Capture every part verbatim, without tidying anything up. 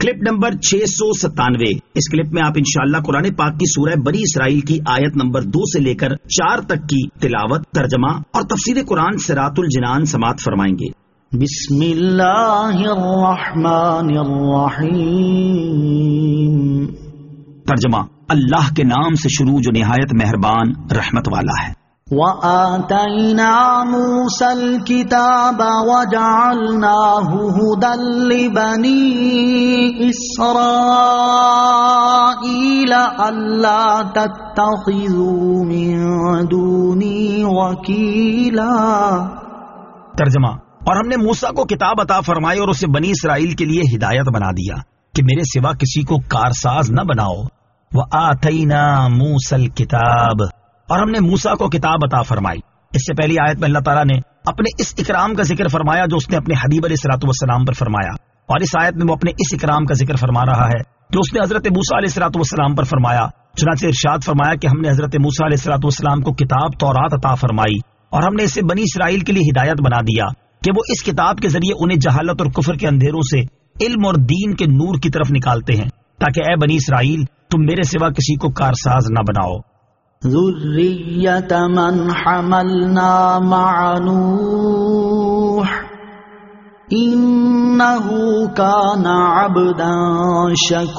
Clip number چھ سو ستانوے۔ اس clip میں آپ انشاءاللہ قرآن پاک کی سورہ بنی اسرائیل کی آیت نمبر دو سے لے کر چار تک کی تلاوت، ترجمہ اور تفسیر قرآن صراط الجنان سماعت فرمائیں گے۔ بسم اللہ الرحمن الرحیم۔ ترجمہ، اللہ کے نام سے شروع جو نہایت مہربان رحمت والا ہے۔ وَآتَيْنَا مُوسَى الْكِتَابَ وَجَعَلْنَاهُ هُدًى لِبَنِي إِسْرَائِيلَ أَلَّا تَتَّخِذُوا مِن دُونِي وَكِيلًا۔ ترجمہ، اور ہم نے موسیٰ کو کتاب عطا فرمائی اور اسے بنی اسرائیل کے لیے ہدایت بنا دیا کہ میرے سوا کسی کو کارساز نہ بناؤ۔ وَآتَيْنَا مُوسَى الْكِتَابَ، اور ہم نے موسیٰ کو کتاب عطا فرمائی۔ اس سے پہلی آیت میں اللہ تعالیٰ نے اپنے اس اکرام کا ذکر فرمایا جو اس نے اپنے حبیب علیہ الصلوۃ والسلام پر فرمایا، اور اس آیت میں وہ اپنے اس اکرام کا ذکر فرما رہا ہے جو اس نے حضرت موسیٰ علیہ الصلوۃ والسلام پر فرمایا۔ چنانچہ ارشاد فرمایا کہ ہم نے حضرت موسیٰ علیہ الصلوۃ والسلام کو کتاب تورات عطا فرمائی اور ہم نے اسے بنی اسرائیل کے لیے ہدایت بنا دیا کہ وہ اس کتاب کے ذریعے انہیں جہالت اور کفر کے اندھیروں سے علم اور دین کے نور کی طرف نکالتے ہیں، تاکہ اے بنی اسرائیل تم میرے سوا کسی کو کارساز نہ بناؤ۔ ذُرِّيَّةَ مَنْ حَمَلْنَا مَعَ نُوحٍ إِنَّهُ كَانَ عَبْدًا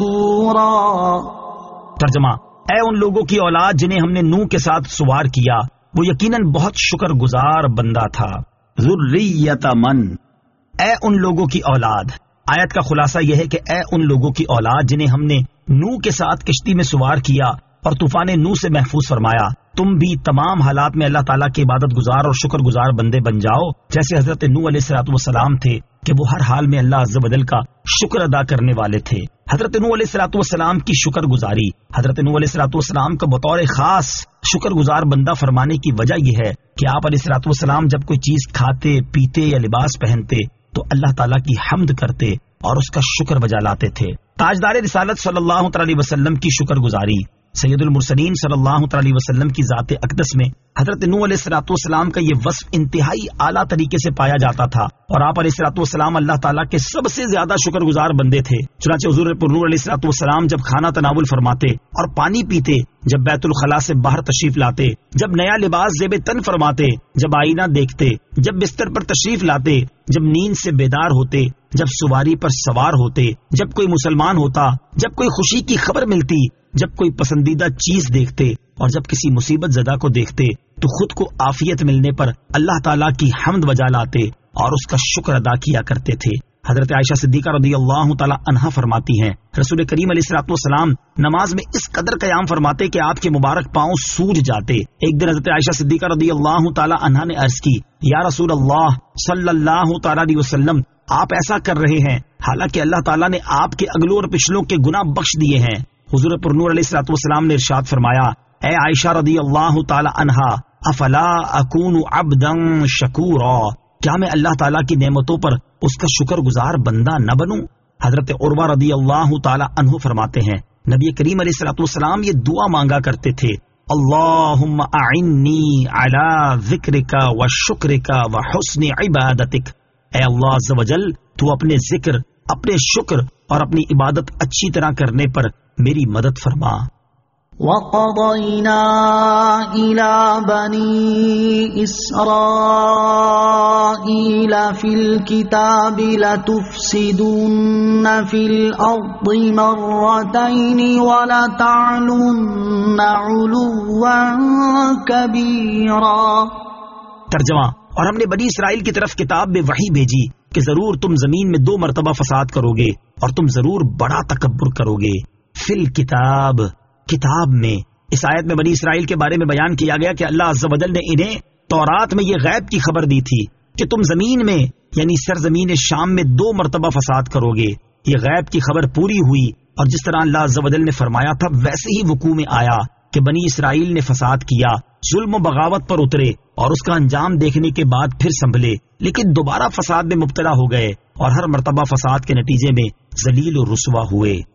شَكُورًا۔ ترجمہ، اے ان لوگوں کی اولاد جنہیں ہم نے نوح کے ساتھ سوار کیا، وہ یقیناً بہت شکر گزار بندہ تھا۔ ذُرِّيَّةَ مَن، اے ان لوگوں کی اولاد۔ آیت کا خلاصہ یہ ہے کہ اے ان لوگوں کی اولاد جنہیں ہم نے نوح کے ساتھ کشتی میں سوار کیا اور طوفان نوح سے محفوظ فرمایا، تم بھی تمام حالات میں اللہ تعالیٰ کے عبادت گزار اور شکر گزار بندے بن جاؤ، جیسے حضرت نوح علیہ الصلوۃ والسلام تھے کہ وہ ہر حال میں اللہ عز و جل کا شکر ادا کرنے والے تھے۔ حضرت نوح علیہ الصلوۃ والسلام کی شکر گزاری، حضرت نوح علیہ الصلوۃ والسلام کا بطور خاص شکر گزار بندہ فرمانے کی وجہ یہ ہے کہ آپ علیہ الصلوۃ والسلام جب کوئی چیز کھاتے پیتے یا لباس پہنتے تو اللہ تعالیٰ کی حمد کرتے اور اس کا شکر بجا لاتے تھے۔ تاجدار رسالت صلی اللہ تعالی وسلم کی شکر گزاری، سید المرسلین صلی اللہ تعالی وسلم کی ذات اقدس میں حضرت نوح علیہ الصلوۃ والسلام کا یہ وصف انتہائی اعلیٰ طریقے سے پایا جاتا تھا، اور آپ علیہ الصلوۃ والسلام اللہ تعالیٰ کے سب سے زیادہ شکر گزار بندے تھے۔ چنانچہ حضور پرنور علیہ الصلوۃ والسلام جب کھانا تناول فرماتے اور پانی پیتے، جب بیت الخلاء سے باہر تشریف لاتے، جب نیا لباس زیب تن فرماتے، جب آئینہ دیکھتے، جب بستر پر تشریف لاتے، جب نیند سے بیدار ہوتے، جب سواری پر سوار ہوتے، جب کوئی مسلمان ہوتا، جب کوئی خوشی کی خبر ملتی، جب کوئی پسندیدہ چیز دیکھتے اور جب کسی مصیبت زدہ کو دیکھتے تو خود کو عافیت ملنے پر اللہ تعالیٰ کی حمد بجا لاتے اور اس کا شکر ادا کیا کرتے تھے۔ حضرت عائشہ صدیقہ رضی اللہ تعالیٰ عنہا فرماتی ہیں، رسول کریم علیہ الصلوۃ والسلام نماز میں اس قدر قیام فرماتے کہ آپ کے مبارک پاؤں سوج جاتے۔ ایک دن حضرت عائشہ صدیقہ رضی اللہ تعالیٰ عنہا نے عرض کی، یا رسول اللہ صلی اللہ تعالیٰ علیہ وسلم، آپ ایسا کر رہے ہیں حالانکہ اللہ تعالیٰ نے آپ کے اگلوں اور پچھلوں کے گناہ بخش دیے ہیں۔ حضور پرنور علیہ الصلوۃ والسلام نے ارشاد فرمایا، اے عائشہ رضی اللہ تعالی عنہا، افلا اکون عبدا شکورا، کیا میں اللہ تعالیٰ کی نعمتوں پر اس کا شکر گزار بندہ نہ بنوں؟ حضرت عروہ رضی اللہ تعالی عنہ فرماتے ہیں، نبی کریم علیہ الصلوۃ والسلام یہ دعا مانگا کرتے تھے، اللہم اعنی علی ذکرک و شکرک و حسن عبادتک، اے اللہ عز و جل تو اپنے ذکر، اپنے شکر اور اپنی عبادت اچھی طرح کرنے پر میری مدد فرما۔ وَقَضَيْنَا إِلَى بَنِي إِسْرَائِيلَ فِي الْكِتَابِ لَتُفْسِدُنَّ فِي الْأَرْضِ مَرَّتَيْنِ وَلَتَعْلُنَّ عُلُوًّا كَبِيرًا۔ ترجمہ، اور ہم نے بنی اسرائیل کی طرف کتاب میں وحی بھیجی کہ ضرور تم زمین میں دو مرتبہ فساد کرو گے اور تم ضرور بڑا تکبر کرو گے۔ فی الکتاب، کتاب میں۔ اس آیت میں بنی اسرائیل کے بارے میں بیان کیا گیا کہ اللہ عز و جل نے انہیں تورات میں یہ غیب کی خبر دی تھی کہ تم زمین میں یعنی سرزمین شام میں دو مرتبہ فساد کرو گے۔ یہ غیب کی خبر پوری ہوئی اور جس طرح اللہ عز و جل نے فرمایا تھا ویسے ہی وقوع میں آیا کہ بنی اسرائیل نے فساد کیا، ظلم و بغاوت پر اترے اور اس کا انجام دیکھنے کے بعد پھر سنبھلے، لیکن دوبارہ فساد میں مبتلا ہو گئے اور ہر مرتبہ فساد کے نتیجے میں ذلیل و رسوا ہوئے۔